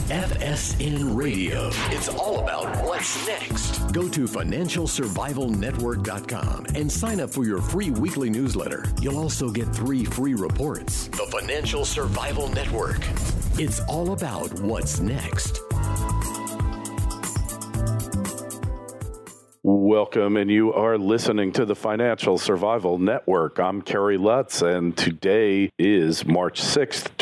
FSN Radio. It's all about what's next. Go to financialsurvivalnetwork.com and sign up for your free weekly newsletter. You'll also get 3 free reports. The Financial Survival Network. It's all about what's next. Welcome, and you are listening to the Financial Survival Network. I'm Kerry Lutz, and today is March 6th,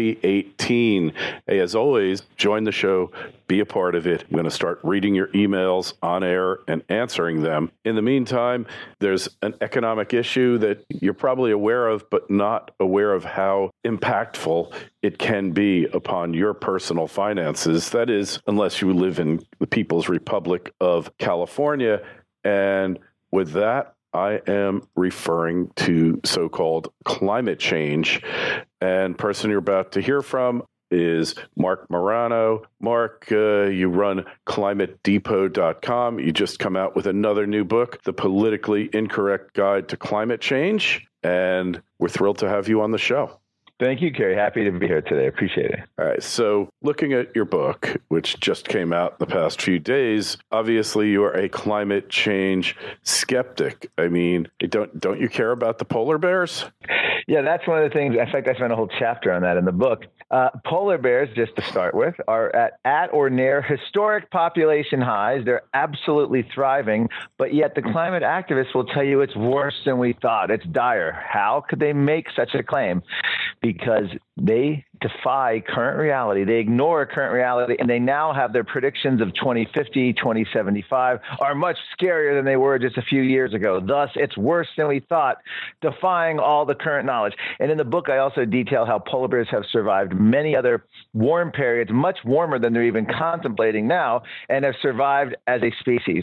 2018. Hey, as always, join the show, be a part of it. I'm going to start reading your emails on air and answering them. In the meantime, there's an economic issue that you're probably aware of, but not aware of how impactful it can be upon your personal finances. That is, unless you live in the People's Republic of California. And with that, I am referring to so-called climate change. And person you're about to hear from is Mark Morano. Mark, you run ClimateDepot.com. You just come out with another new book, The Politically Incorrect Guide to Climate Change. And we're thrilled to have you on the show. Thank you, Kerry. Happy to be here today. Appreciate it. All right. So looking at your book, which just came out the past few days, obviously you are a climate change skeptic. I mean, don't you care about the polar bears? Yeah, that's one of the things. In fact, I spent a whole chapter on that in the book. Polar bears, just to start with, are at or near historic population highs. They're absolutely thriving, but yet the climate activists will tell you it's worse than we thought. It's dire. How could they make such a claim? Because they defy current reality. They ignore current reality, and they now have their predictions of 2050, 2075 are much scarier than they were just a few years ago. Thus, it's worse than we thought, defying all the current knowledge. And in the book, I also detail how polar bears have survived many other warm periods, much warmer than they're even contemplating now, and have survived as a species.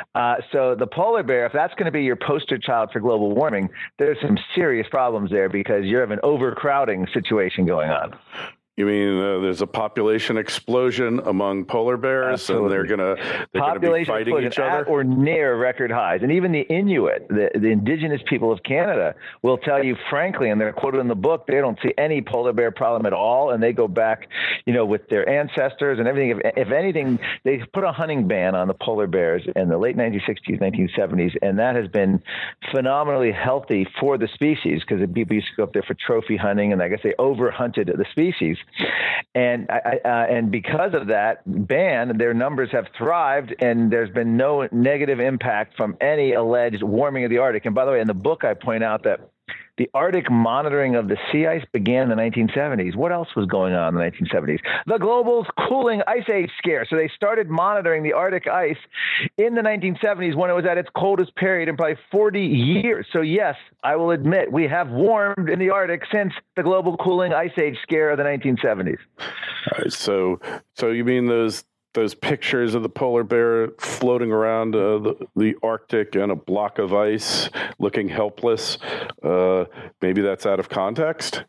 So the polar bear, if that's going to be your poster child for global warming, there's some serious problems there because you have an overcrowding situation going on. You mean there's a population explosion among polar bears, Absolutely. And they're going to be fighting each other? At or near record highs. And even the Inuit, the indigenous people of Canada, will tell you, frankly, and they're quoted in the book, they don't see any polar bear problem at all. And they go back, with their ancestors and everything. If anything, they put a hunting ban on the polar bears in the late 1960s, 1970s. And that has been phenomenally healthy for the species because people used to go up there for trophy hunting. And I guess they overhunted the species. And because of that ban, their numbers have thrived, and there's been no negative impact from any alleged warming of the Arctic. And by the way, in the book, I point out that the Arctic monitoring of the sea ice began in the 1970s. What else was going on in the 1970s? The global cooling ice age scare. So they started monitoring the Arctic ice in the 1970s when it was at its coldest period in probably 40 years. So yes, I will admit we have warmed in the Arctic since the global cooling ice age scare of the 1970s. All right, so you mean those pictures of the polar bear floating around the Arctic and a block of ice looking helpless, maybe that's out of context?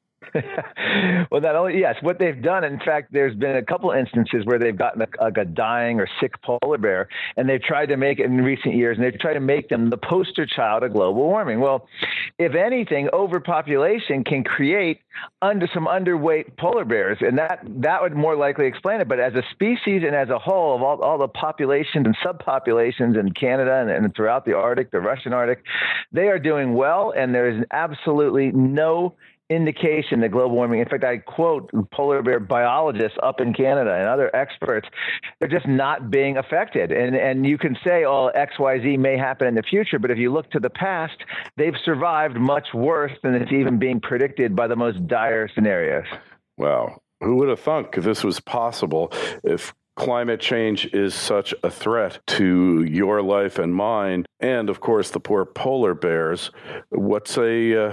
Well, not only, yes, what they've done, in fact, there's been a couple instances where they've gotten a dying or sick polar bear, and they've tried to make it in recent years, and they've tried to make them the poster child of global warming. Well, if anything, overpopulation can create some underweight polar bears, and that would more likely explain it. But as a species and as a whole, of all the populations and subpopulations in Canada and throughout the Arctic, the Russian Arctic, they are doing well, and there is absolutely no indication that global warming, in fact, I quote polar bear biologists up in Canada and other experts, they're just not being affected. And you can say, oh, XYZ may happen in the future, but if you look to the past, they've survived much worse than it's even being predicted by the most dire scenarios. Wow. Who would have thunk this was possible if climate change is such a threat to your life and mine, and of course the poor polar bears? What's a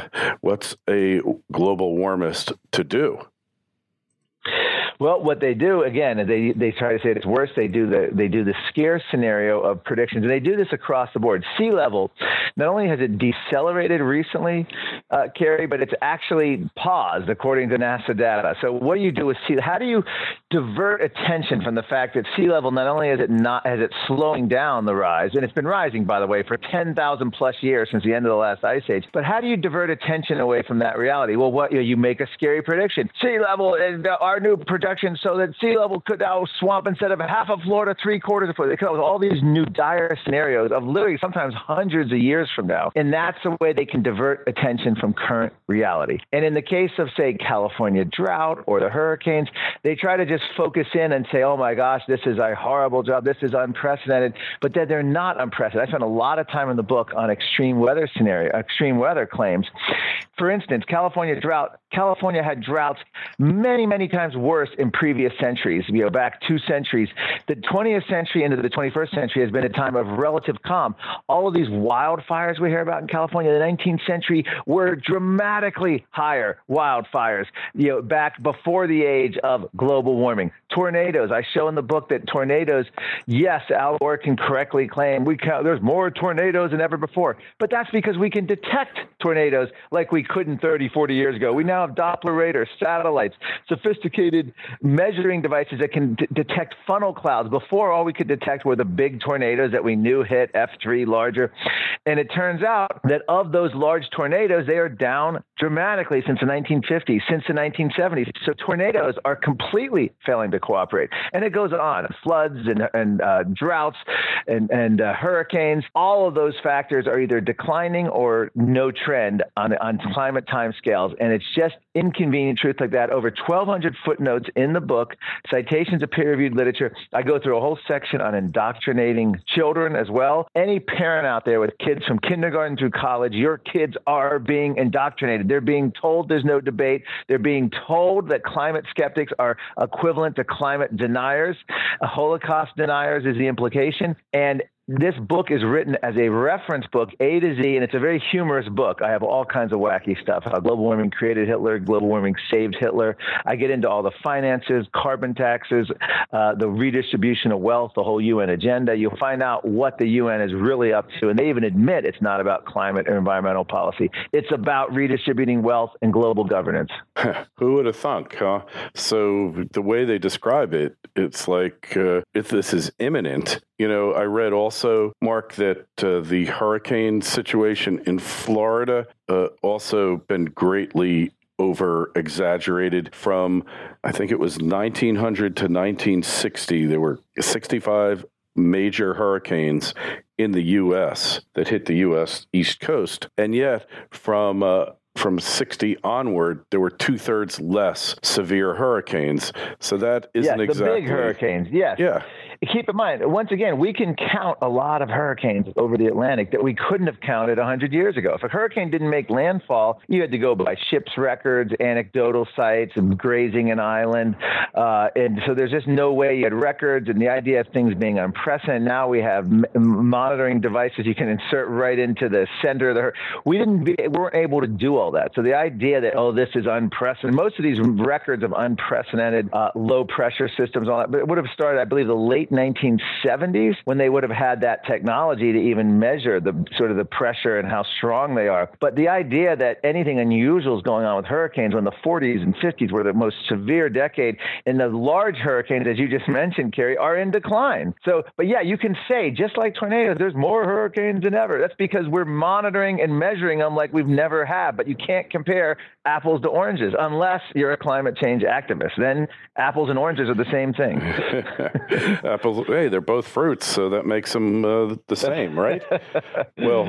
global warmist to do? Well, what they do, again, they try to say it's worse. They do the scare scenario of predictions, and they do this across the board. Sea level, not only has it decelerated recently, Kerry, but it's actually paused according to NASA data. So what do you do with sea? How do you divert attention from the fact that sea level not only is it slowing down the rise, and it's been rising, by the way, for 10,000 plus years since the end of the last ice age, but how do you divert attention away from that reality? Well, you make a scary prediction. Sea level, our new projection so that sea level could now swamp instead of half of Florida, 3/4 of Florida. They come up with all these new dire scenarios of literally sometimes hundreds of years from now. And that's the way they can divert attention from current reality. And in the case of, say, California drought or the hurricanes, they try to just focus in and say, oh my gosh, this is a horrible job. This is unprecedented. But then they're not unprecedented. I spent a lot of time in the book on extreme weather claims. For instance, California drought. California had droughts many, many times worse in previous centuries, back 2 centuries. The 20th century into the 21st century has been a time of relative calm. All of these wildfires we hear about in California in the 19th century were dramatically higher wildfires, back before the age of global warming. Tornadoes. I show in the book that tornadoes, yes, Al Gore can correctly claim there's more tornadoes than ever before, but that's because we can detect tornadoes like we couldn't 30, 40 years ago. We now have Doppler radar, satellites, sophisticated measuring devices that can detect funnel clouds. Before, all we could detect were the big tornadoes that we knew hit F3 larger. And it turns out that of those large tornadoes, they are down dramatically since the 1950s, since the 1970s. So tornadoes are completely failing to cooperate. And it goes on. Floods and droughts and hurricanes, all of those factors are either declining or no trend on climate timescales. And it's just inconvenient truth like that. Over 1,200 footnotes in the book, citations of peer-reviewed literature. I go through a whole section on indoctrinating children as well. Any parent out there with kids from kindergarten through college, your kids are being indoctrinated. They're being told there's no debate. They're being told that climate skeptics are equivalent to climate deniers. Holocaust deniers is the implication. And this book is written as a reference book, A to Z, and it's a very humorous book. I have all kinds of wacky stuff. How global warming created Hitler, global warming saved Hitler. I get into all the finances, carbon taxes, the redistribution of wealth, the whole UN agenda. You'll find out what the UN is really up to, and they even admit it's not about climate or environmental policy. It's about redistributing wealth and global governance. Who would have thunk, huh? So the way they describe it, it's like if this is imminent. I read also, Mark, that the hurricane situation in Florida also been greatly over-exaggerated from, I think it was 1900 to 1960. There were 65 major hurricanes in the U.S. that hit the U.S. East Coast. And yet, from 60 onward, there were 2/3 less severe hurricanes. So that isn't exactly... the big hurricanes, yes. Yeah. Keep in mind, once again, we can count a lot of hurricanes over the Atlantic that we couldn't have counted 100 years ago. If a hurricane didn't make landfall, you had to go by ship's records, anecdotal sites, and grazing an island. And so there's just no way you had records. And the idea of things being unprecedented, now we have monitoring devices you can insert right into the center of the we weren't able to do all that. So the idea that, this is unprecedented, most of these records of unprecedented low pressure systems, all that, but it would have started, I believe, the late 1970s when they would have had that technology to even measure the sort of the pressure and how strong they are. But the idea that anything unusual is going on with hurricanes when the 40s and 50s were the most severe decade, and the large hurricanes, as you just mentioned, Kerry, are in decline. So, but yeah, you can say, just like tornadoes, there's more hurricanes than ever. That's because we're monitoring and measuring them like we've never had. But you can't compare apples to oranges unless you're a climate change activist. Then apples and oranges are the same thing. Apples, hey, they're both fruits, so that makes them the same, right? Well,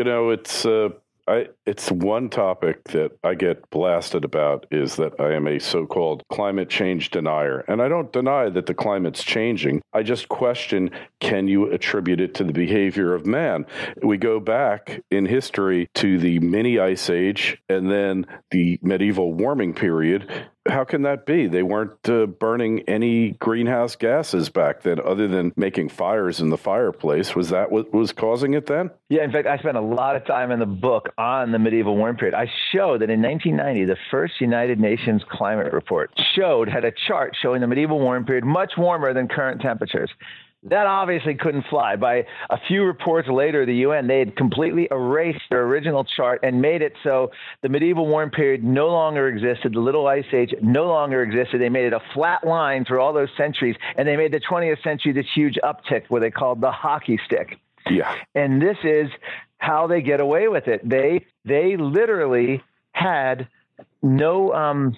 it's one topic that I get blasted about is that I am a so-called climate change denier. And I don't deny that the climate's changing. I just question, can you attribute it to the behavior of man? We go back in history to the mini ice age and then the medieval warming period. How can that be? They weren't burning any greenhouse gases back then other than making fires in the fireplace. Was that what was causing it then? Yeah, in fact, I spent a lot of time in the book on the medieval warm period. I showed that in 1990, the first United Nations climate report had a chart showing the medieval warm period much warmer than current temperatures. That obviously couldn't fly. By a few reports later, the UN, they had completely erased their original chart and made it so the medieval warm period no longer existed. The Little Ice Age no longer existed. They made it a flat line through all those centuries, and they made the 20th century this huge uptick where they called the hockey stick. Yeah. And this is how they get away with it. They literally had no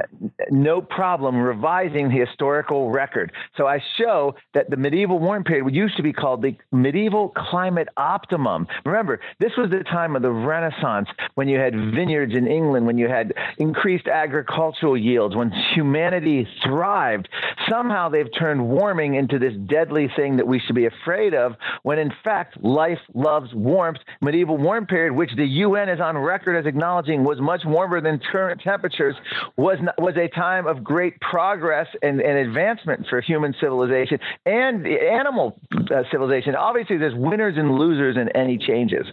problem revising the historical record. So I show that the medieval warm period used to be called the medieval climate optimum. Remember, this was the time of the Renaissance, when you had vineyards in England, when you had increased agricultural yields, when humanity thrived. Somehow they've turned warming into this deadly thing that we should be afraid of, when in fact life loves warmth. Medieval warm period, which the UN is on record as acknowledging was much warmer than current temperatures, was a time of great progress and advancement for human civilization and animal civilization. Obviously, there's winners and losers in any changes.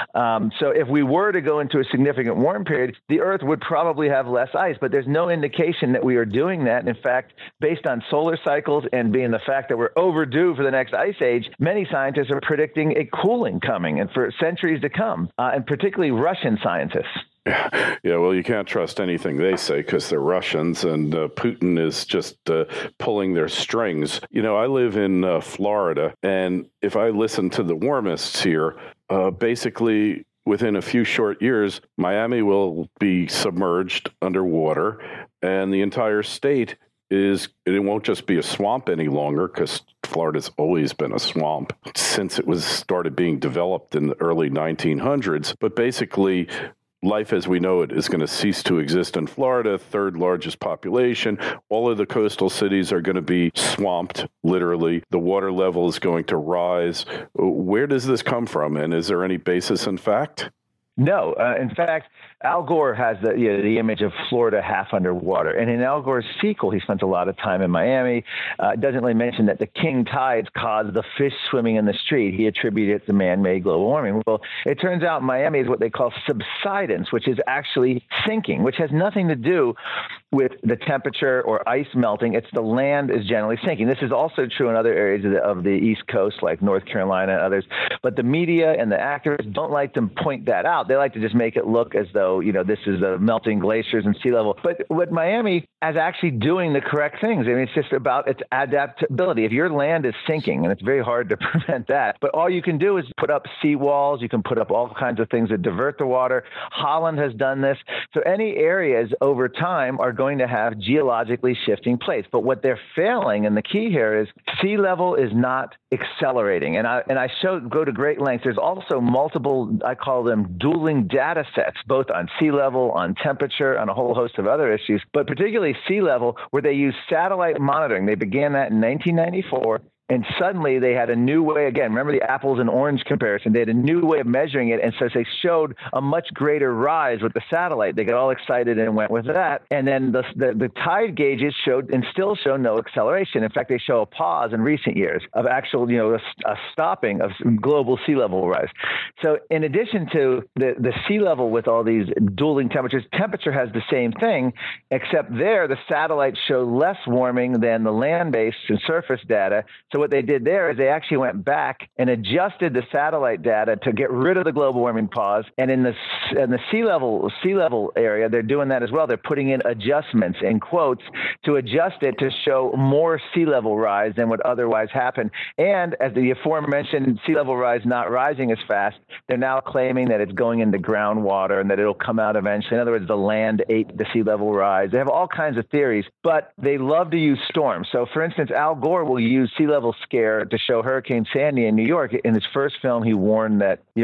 So if we were to go into a significant warm period, the Earth would probably have less ice, but there's no indication that we are doing that. In fact, based on solar cycles and being the fact that we're overdue for the next ice age, many scientists are predicting a cooling coming and for centuries to come, and particularly Russian scientists. Yeah, well, you can't trust anything they say because they're Russians, and Putin is just pulling their strings. You know, I live in Florida, and if I listen to the warmists here, basically within a few short years, Miami will be submerged underwater, and the entire state it won't just be a swamp any longer, because Florida's always been a swamp since it was started being developed in the early 1900s. But basically, life as we know it is going to cease to exist in Florida, third largest population. All of the coastal cities are going to be swamped, literally. The water level is going to rise. Where does this come from? And is there any basis in fact? No. In fact, Al Gore has the image of Florida half underwater. And in Al Gore's sequel, he spent a lot of time in Miami. Doesn't really mention that the king tides caused the fish swimming in the street. He attributed it to man-made global warming. Well, it turns out Miami is what they call subsidence, which is actually sinking, which has nothing to do with the temperature or ice melting. It's the land is generally sinking. This is also true in other areas of the East Coast, like North Carolina and others. But the media and the actors don't like to point that out. They like to just make it look as though, this is the melting glaciers and sea level. But what Miami is actually doing the correct things. I mean, it's just about its adaptability. If your land is sinking, and it's very hard to prevent that, but all you can do is put up seawalls. You can put up all kinds of things that divert the water. Holland has done this. So any areas over time are going to have geologically shifting plates. But what they're failing, and the key here is sea level is not accelerating. And I go to great lengths. There's also multiple, I call them dueling data sets, both on sea level, on temperature, on a whole host of other issues, but particularly sea level, where they use satellite monitoring. They began that in 1994. And suddenly they had a new way, again, remember the apples and orange comparison, they had a new way of measuring it. And so they showed a much greater rise with the satellite. They got all excited and went with that. And then the tide gauges showed and still show no acceleration. In fact, they show a pause in recent years of actual, a stopping of global sea level rise. So in addition to the sea level with all these dueling temperatures, temperature has the same thing, except there the satellites show less warming than the land-based and surface data. So what they did there is they actually went back and adjusted the satellite data to get rid of the global warming pause. And in the sea level area, they're doing that as well. They're putting in adjustments in quotes to adjust it to show more sea level rise than would otherwise happen. And as the aforementioned sea level rise not rising as fast, they're now claiming that it's going into groundwater and that it'll come out eventually. In other words, the land ate the sea level rise. They have all kinds of theories, but they love to use storms. So for instance, Al Gore will use sea level scare to show Hurricane Sandy in New York. In his first film, he warned that, the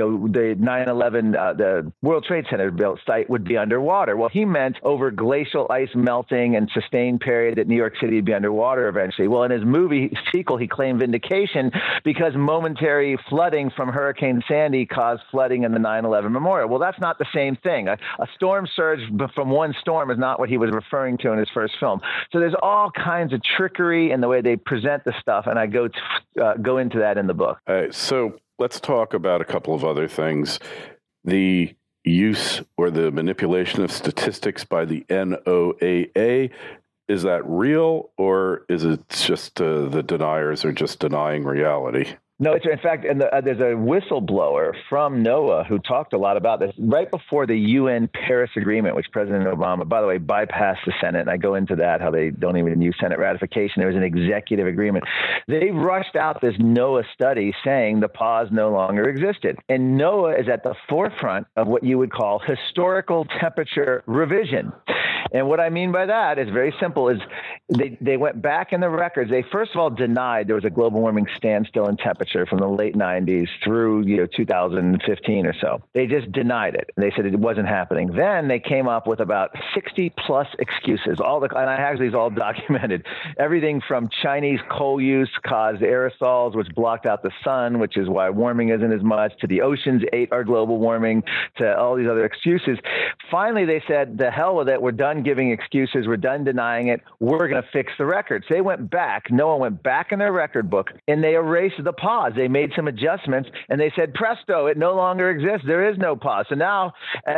9/11, the World Trade Center built site would be underwater. Well, he meant over glacial ice melting and sustained period that New York City would be underwater eventually. Well, in his movie sequel, he claimed vindication because momentary flooding from Hurricane Sandy caused flooding in the 9/11 memorial. Well, that's not the same thing. A storm surge from one storm is not what he was referring to in his first film. So there's all kinds of trickery in the way they present the stuff, and I go into that in the book. So let's talk about a couple of other things. The use or the manipulation of statistics by the NOAA, is that real, or is it just the deniers are just denying reality? No, in fact, there's a whistleblower from NOAA who talked a lot about this right before the UN Paris Agreement, which President Obama, by the way, bypassed the Senate. And I go into that, how they don't even use Senate ratification. There was an executive agreement. They rushed out this NOAA study saying the pause no longer existed. And NOAA is at the forefront of what you would call historical temperature revision. And what I mean by that is very simple, is they went back in the records. They first of all denied there was a global warming standstill in temperature from the late 90s through 2015 or so. They just denied it. They said it wasn't happening. Then they came up with about 60 plus excuses. And I have these all documented. Everything from Chinese coal use caused aerosols, which blocked out the sun, which is why warming isn't as much, to the oceans ate our global warming, to all these other excuses. Finally, they said, the hell with it. We're done giving excuses. We're done denying it. We're going to fix the records. They went back. NOAA went back in their record book and they erased the pause. They made some adjustments and they said, presto, it no longer exists. There is no pause. So now,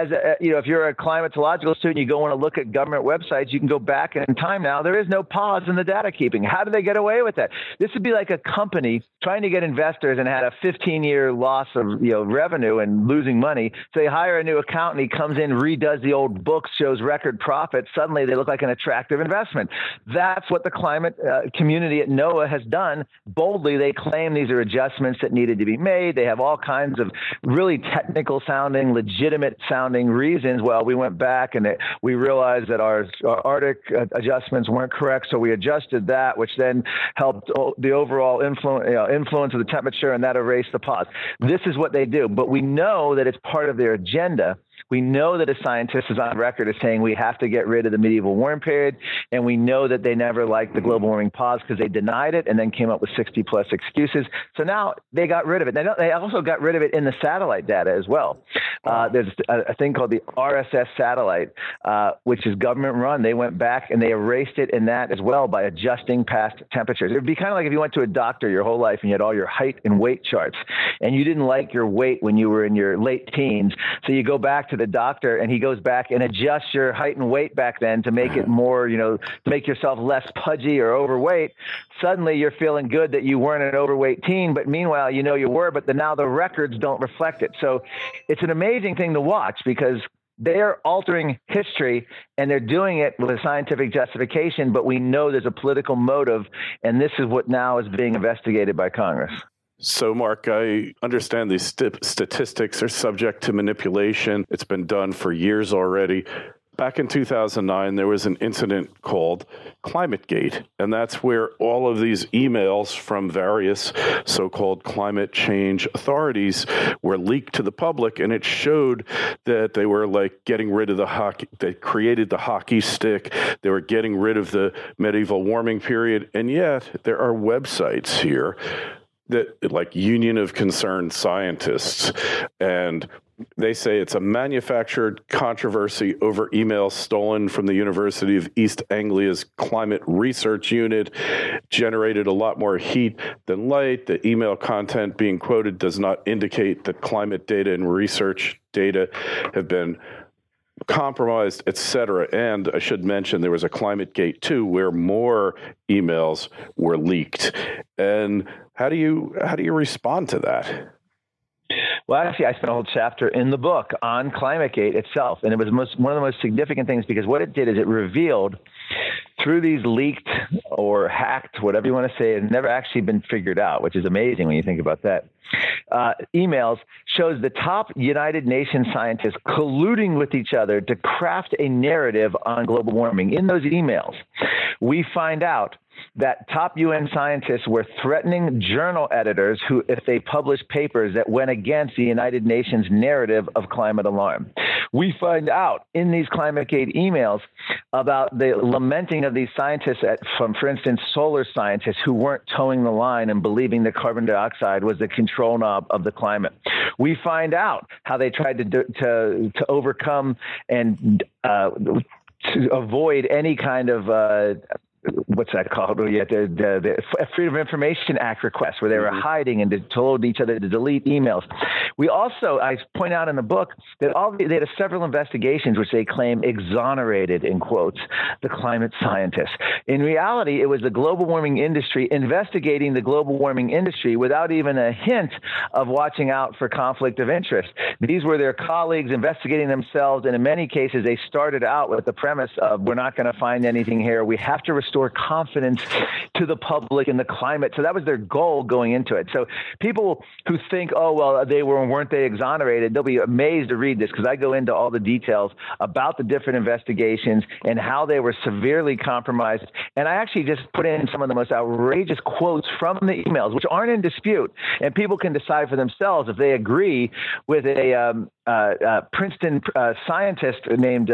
if you're a climatological student, you go want to look at government websites, you can go back in time now. There is no pause in the data keeping. How do they get away with that? This would be like a company trying to get investors and had a 15-year loss of revenue and losing money. So they hire a new accountant. He comes in, redoes the old books, shows record profits. Suddenly they look like an attractive investment. That's what the climate community at NOAA has done. Boldly, they claim these are adjustments that needed to be made. They have all kinds of really technical sounding, legitimate sounding reasons. Well, we went back and we realized that our Arctic adjustments weren't correct, so we adjusted that, which then helped the overall influence of the temperature, and that erased the pause. This is what they do, but we know that it's part of their agenda. We know that a scientist is on record as saying we have to get rid of the medieval warm period, and we know that they never liked the global warming pause because they denied it and then came up with 60 plus excuses. So now they got rid of it. They also got rid of it in the satellite data as well. There's a thing called the RSS satellite, which is government run. They went back and they erased it in that as well by adjusting past temperatures. It would be kind of like if you went to a doctor your whole life and you had all your height and weight charts, and you didn't like your weight when you were in your late teens. So you go back to the doctor and he goes back and adjusts your height and weight back then to make it more, to make yourself less pudgy or overweight. Suddenly you're feeling good that you weren't an overweight teen, but meanwhile, you were, but now the records don't reflect it. So it's an amazing thing to watch because they're altering history and they're doing it with a scientific justification, but we know there's a political motive, and this is what now is being investigated by Congress. So, Mark, I understand these statistics are subject to manipulation. It's been done for years already. Back in 2009, there was an incident called ClimateGate, and that's where all of these emails from various so-called climate change authorities were leaked to the public, and it showed that they were like getting rid of the hockey. They created the hockey stick. They were getting rid of the medieval warming period, and yet there are websites here that like Union of Concerned Scientists, and they say it's a manufactured controversy over emails stolen from the University of East Anglia's Climate Research Unit, generated a lot more heat than light. The email content being quoted does not indicate that climate data and research data have been compromised, etc. And I should mention there was a ClimateGate too, where more emails were leaked. And how do you respond to that? Well, actually, I spent a whole chapter in the book on ClimateGate itself, and it was one of the most significant things because what it did is it revealed through these leaked or hacked, whatever you want to say, it had never actually been figured out, which is amazing when you think about that. Emails shows the top United Nations scientists colluding with each other to craft a narrative on global warming. In those emails, we find out that top UN scientists were threatening journal editors who, if they published papers that went against the United Nations narrative of climate alarm. We find out in these ClimateGate emails about the lamenting of these scientists from, for instance, solar scientists who weren't towing the line and believing that carbon dioxide was the control knob of the climate. We find out how they tried to overcome and to avoid any kind of what's that called? The Freedom of Information Act requests, where they were hiding and told each other to delete emails. We also, I point out in the book that they had several investigations which they claim exonerated, in quotes, the climate scientists. In reality, it was the global warming industry investigating the global warming industry without even a hint of watching out for conflict of interest. These were their colleagues investigating themselves, and in many cases, they started out with the premise of, we're not going to find anything here. We have to restore confidence to the public in the climate. So that was their goal going into it. So people who think, oh, well, weren't they exonerated? They'll be amazed to read this, because I go into all the details about the different investigations and how they were severely compromised. And I actually just put in some of the most outrageous quotes from the emails, which aren't in dispute. And people can decide for themselves if they agree with a Princeton scientist named,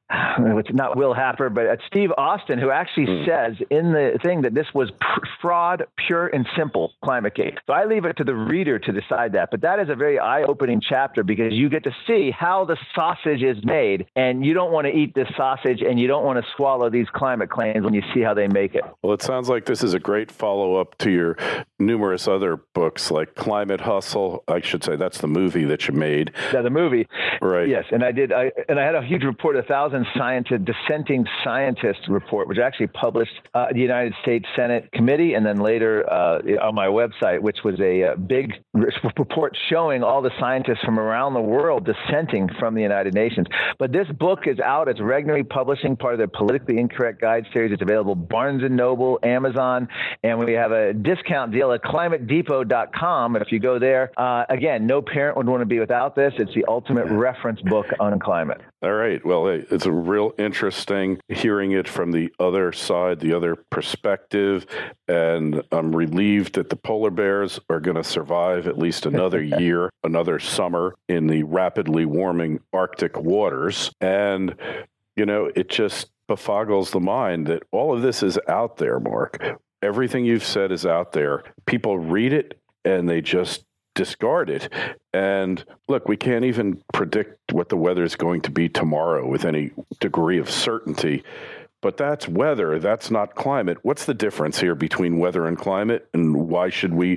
not Will Happer, but Steve Austin, who actually says in the thing that this was fraud, pure and simple, ClimateGate. So I leave it to the reader to decide that. But that is a very eye-opening chapter, because you get to see how the sausage is made, and you don't want to eat this sausage, and you don't want to swallow these climate claims when you see how they make it. Well, it sounds like this is a great follow-up to your numerous other books, like Climate Hustle. I should say that's the movie that you made. Yeah, the movie. Right. Yes, and I had a huge report, 1,000 dissenting scientists report, which I actually published the United States Senate Committee, and then later on my website, which was a big report showing all the scientists from around the world dissenting from the United Nations. But this book is out. It's Regnery Publishing, part of their Politically Incorrect Guide series. It's available Barnes & Noble, Amazon, and we have a discount deal at climatedepot.com. If you go there, again, no parent would want to be without this. It's the ultimate reference book on climate. All right. Well, hey, it's a real interesting hearing it from the other side, the other perspective. And I'm relieved that the polar bears are going to survive at least another year, another summer in the rapidly warming Arctic waters. And, it just befoggles the mind that all of this is out there, Mark. Everything you've said is out there. People read it and they just discard it. And look, we can't even predict what the weather is going to be tomorrow with any degree of certainty. But that's weather. That's not climate. What's the difference here between weather and climate? And why should we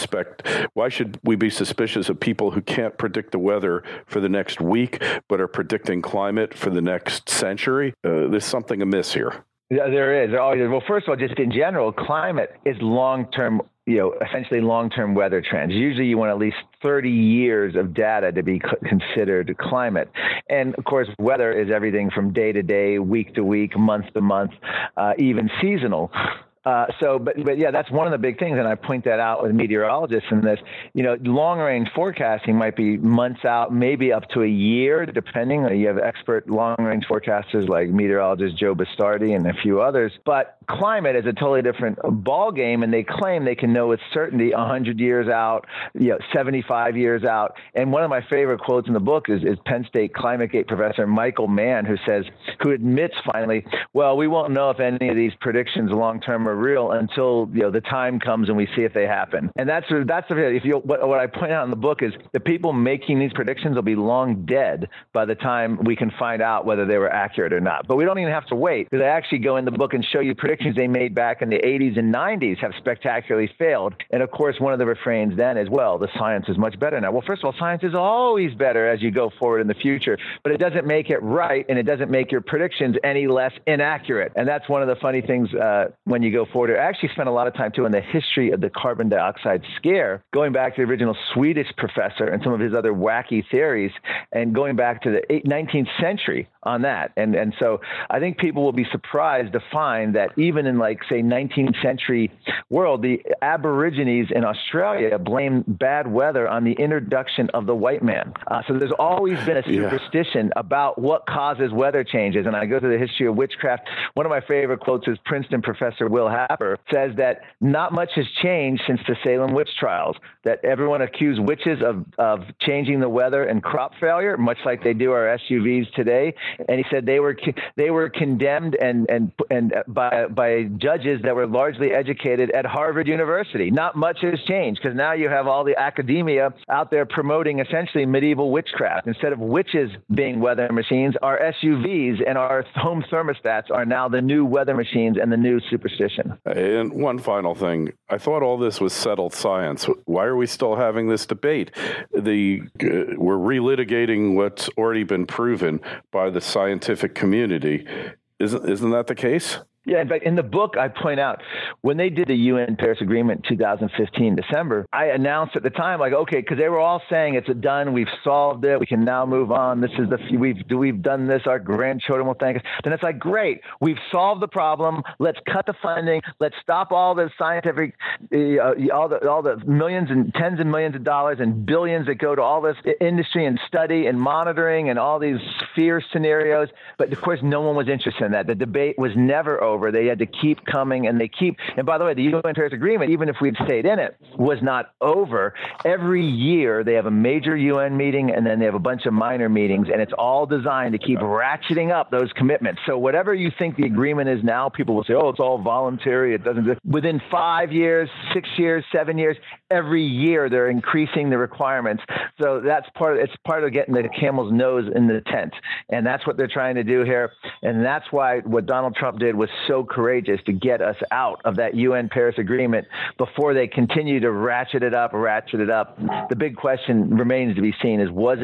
be suspicious of people who can't predict the weather for the next week, but are predicting climate for the next century? There's something amiss here. Yeah, there is. Well, first of all, just in general, climate is long-term, essentially long-term weather trends. Usually you want at least 30 years of data to be considered climate. And of course, weather is everything from day to day, week to week, month to month, even seasonal. But yeah, that's one of the big things, and I point that out with meteorologists in this. Long-range forecasting might be months out, maybe up to a year, depending. You have expert long-range forecasters like meteorologist Joe Bastardi and a few others. But climate is a totally different ball game, and they claim they can know with certainty 100 years out, 75 years out. And one of my favorite quotes in the book is Penn State ClimateGate professor Michael Mann, who admits finally, well, we won't know if any of these predictions long-term are real until the time comes and we see if they happen. And that's what I point out in the book is the people making these predictions will be long dead by the time we can find out whether they were accurate or not. But we don't even have to wait, because I actually go in the book and show you predictions they made back in the 80s and 90s have spectacularly failed. And of course, one of the refrains then is, well, the science is much better now. Well, first of all, science is always better as you go forward in the future, but it doesn't make it right, and it doesn't make your predictions any less inaccurate. And that's one of the funny things when you go forward. I actually spent a lot of time, too, in the history of the carbon dioxide scare, going back to the original Swedish professor and some of his other wacky theories, and going back to the 19th century on that. And so I think people will be surprised to find that even in, say, 19th century world, the Aborigines in Australia blame bad weather on the introduction of the white man. So there's always been a superstition about what causes weather changes. And I go through the history of witchcraft. One of my favorite quotes is Princeton professor Will Happer, says that not much has changed since the Salem witch trials, that everyone accused witches of changing the weather and crop failure, much like they do our SUVs today. And he said they were condemned and by judges that were largely educated at Harvard University. Not much has changed, because now you have all the academia out there promoting essentially medieval witchcraft. Instead of witches being weather machines, our SUVs and our home thermostats are now the new weather machines and the new superstition. And one final thing. I thought all this was settled science. Why are we still having this debate? We're relitigating what's already been proven by the scientific community. Isn't that the case? Yeah, in fact, in the book, I point out when they did the UN Paris Agreement 2015 December, I announced at the time, like, okay, because they were all saying it's done, we've solved it, we can now move on. This is we've done this, our grandchildren will thank us. Then it's like, great, we've solved the problem. Let's cut the funding. Let's stop all the scientific, all the millions and tens of millions of dollars and billions that go to all this industry and study and monitoring and all these fear scenarios. But of course, no one was interested in that. The debate was never over. They had to keep coming, and and by the way, the UN Paris Agreement, even if we'd stayed in it, was not over. Every year they have a major UN meeting, and then they have a bunch of minor meetings, and it's all designed to keep ratcheting up those commitments. So whatever you think the agreement is now, people will say, oh, it's all voluntary. It doesn't. Within 5 years, 6 years, 7 years, every year they're increasing the requirements. So it's part of getting the camel's nose in the tent, and that's what they're trying to do here. And that's why what Donald Trump did was so courageous, to get us out of that UN Paris Agreement before they continue to ratchet it up. The big question remains to be seen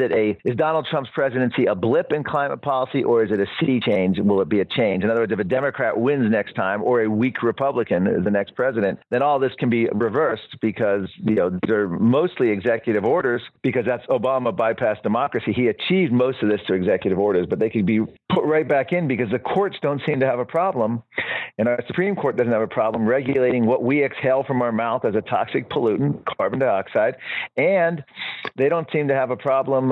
is Donald Trump's presidency a blip in climate policy, or is it a sea change? Will it be a change? In other words, if a Democrat wins next time, or a weak Republican is the next president, then all this can be reversed, because they're mostly executive orders, because that's Obama bypassed democracy. He achieved most of this through executive orders, but they could be put right back in because the courts don't seem to have a problem. And our Supreme Court doesn't have a problem regulating what we exhale from our mouth as a toxic pollutant, carbon dioxide. And they don't seem to have a problem,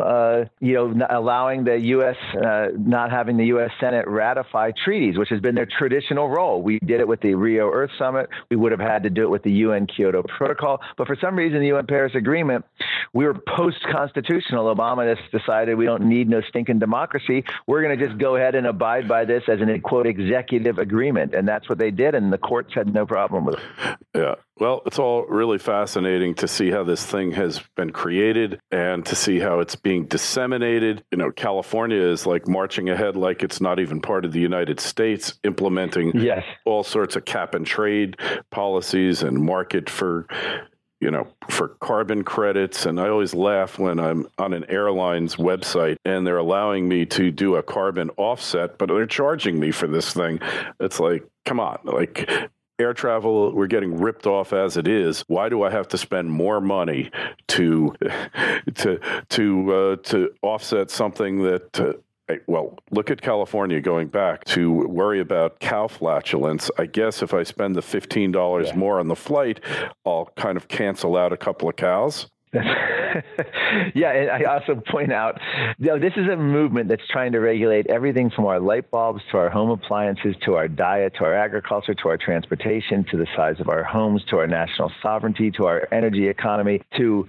allowing the U.S., not having the U.S. Senate ratify treaties, which has been their traditional role. We did it with the Rio Earth Summit. We would have had to do it with the UN Kyoto Protocol. But for some reason, the UN Paris Agreement, we were post-constitutional. Obama just decided we don't need no stinking democracy. We're going to just go ahead and abide by this as an, quote, executive agreement. And that's what they did, and the courts had no problem with it. Yeah. Well, it's all really fascinating to see how this thing has been created and to see how it's being disseminated. California is like marching ahead like it's not even part of the United States, implementing all sorts of cap and trade policies and market for carbon credits. And I always laugh when I'm on an airline's website and they're allowing me to do a carbon offset, but they're charging me for this thing. It's like, come on, like air travel, we're getting ripped off as it is. Why do I have to spend more money to offset something that, well, look at California going back to worry about cow flatulence. I guess if I spend the $15 more on the flight, I'll kind of cancel out a couple of cows. Yeah, and I also point out, this is a movement that's trying to regulate everything from our light bulbs to our home appliances to our diet to our agriculture to our transportation to the size of our homes to our national sovereignty to our energy economy to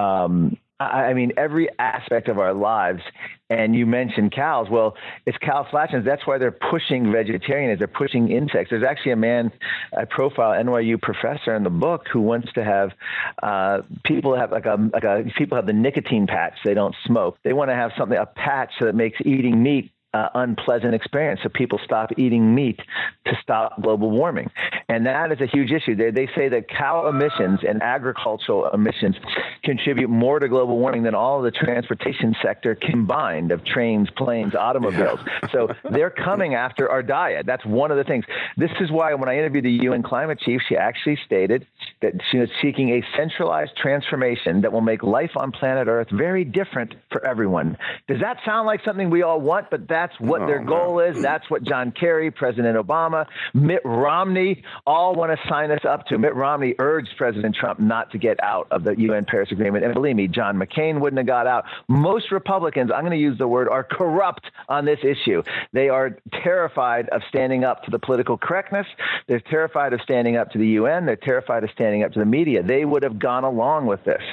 every aspect of our lives. And you mentioned cows. Well, it's cow flatulence. That's why they're pushing vegetarianism. They're pushing insects. There's actually a man, I profile, NYU professor in the book, who wants to have people have people have the nicotine patch. They don't smoke. They want to have a patch that makes eating meat unpleasant experience, so people stop eating meat to stop global warming. And that is a huge issue. They say that cow emissions and agricultural emissions contribute more to global warming than all of the transportation sector combined of trains, planes, automobiles. So they're coming after our diet. That's one of the things. This is why when I interviewed the UN climate chief, she actually stated that she is seeking a centralized transformation that will make life on planet Earth very different for everyone. Does that sound like something we all want? But that's what their goal is. That's what John Kerry, President Obama, Mitt Romney all want to sign us up to. Mitt Romney urged President Trump not to get out of the UN Paris Agreement. And believe me, John McCain wouldn't have got out. Most Republicans, I'm going to use the word, are corrupt on this issue. They are terrified of standing up to the political correctness. They're terrified of standing up to the UN. They're terrified of standing up to the media. They would have gone along with this.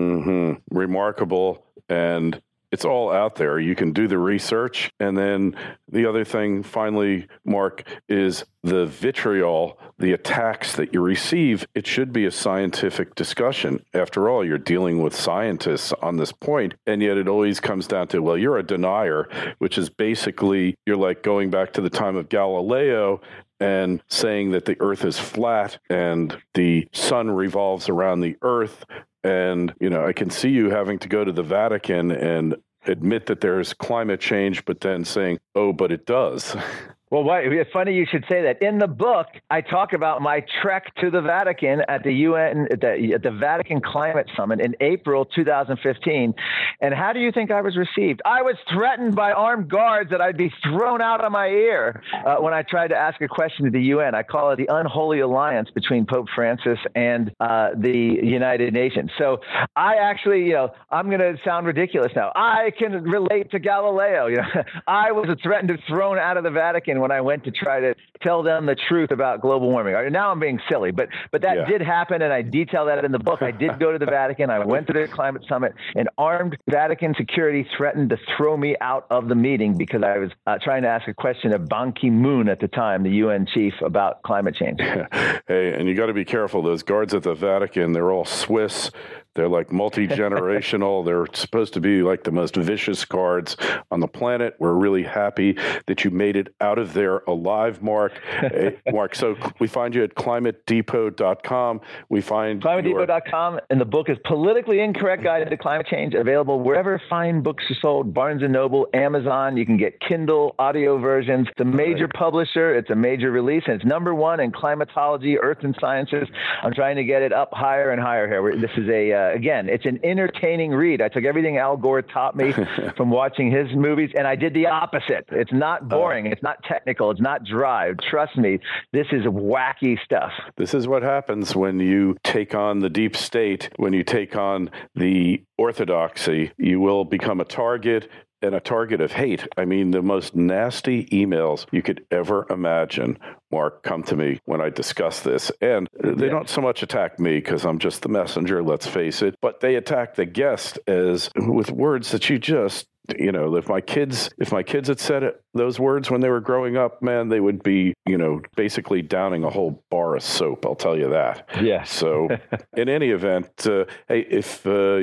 Remarkable. And it's all out there. You can do the research. And then the other thing, finally, Mark, is the vitriol, the attacks that you receive. It should be a scientific discussion. After all, you're dealing with scientists on this point. And yet it always comes down to, well, you're a denier, which is basically, you're like going back to the time of Galileo and saying that the earth is flat and the sun revolves around the earth. And, you know, I can see you having to go to the Vatican and admit that there's climate change, but then saying, oh, but it does. Well, it's funny you should say that. In the book, I talk about my trek to the Vatican at the UN, at the Vatican Climate Summit in April 2015. And how do you think I was received? I was threatened by armed guards that I'd be thrown out of my ear when I tried to ask a question to the UN. I call it the unholy alliance between Pope Francis and the United Nations. So I actually, I'm going to sound ridiculous now. I can relate to Galileo. I was threatened and thrown out of the Vatican when I went to try to tell them the truth about global warming. Now I'm being silly, but that did happen, and I detail that in the book. I did go to the Vatican. I went to the climate summit, and armed Vatican security threatened to throw me out of the meeting because I was trying to ask a question of Ban Ki-moon at the time, the UN chief, about climate change. Hey, and you got to be careful. Those guards at the Vatican, they're all Swiss. They're like multi-generational. They're supposed to be like the most vicious guards on the planet. We're really happy that you made it out of there alive, Mark. Mark, so we find you at climatedepot.com. We find climatedepot.com, and the book is Politically Incorrect Guide to Climate Change, available wherever fine books are sold, Barnes & Noble, Amazon. You can get Kindle audio versions. It's a major publisher. It's a major release, and it's #1 in climatology, earth and sciences. I'm trying to get it up higher and higher here. This is again, it's an entertaining read. I took everything Al Gore taught me from watching his movies, and I did the opposite. It's not boring. It's not technical. It's not dry. Trust me, this is wacky stuff. This is what happens when you take on the deep state, when you take on the orthodoxy. You will become a target, and a target of hate. I mean, the most nasty emails you could ever imagine, Mark, come to me when I discuss this. And they don't so much attack me because I'm just the messenger, let's face it, but they attack the guest as with words that you just, if my kids had said those words when they were growing up, man, they would be, basically downing a whole bar of soap. I'll tell you that. Yeah. So in any event, hey, if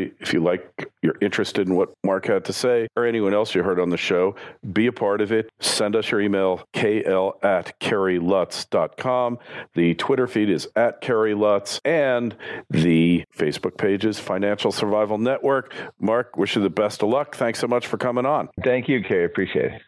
you're interested in what Mark had to say or anyone else you heard on the show, be a part of it. Send us your email, kl@kerrylutz.com. The Twitter feed is @KerryLutz, and the Facebook page is Financial Survival Network. Mark, wish you the best of luck. Thanks so much for coming on. Thank you, Kerry. Appreciate it.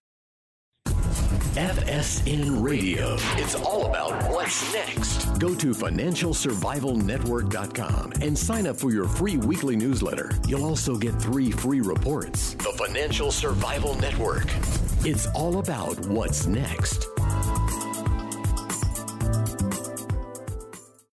FSN Radio. It's all about what's next. Go to financialsurvivalnetwork.com and sign up for your free weekly newsletter. You'll also get 3 free reports. The Financial Survival Network. It's all about what's next.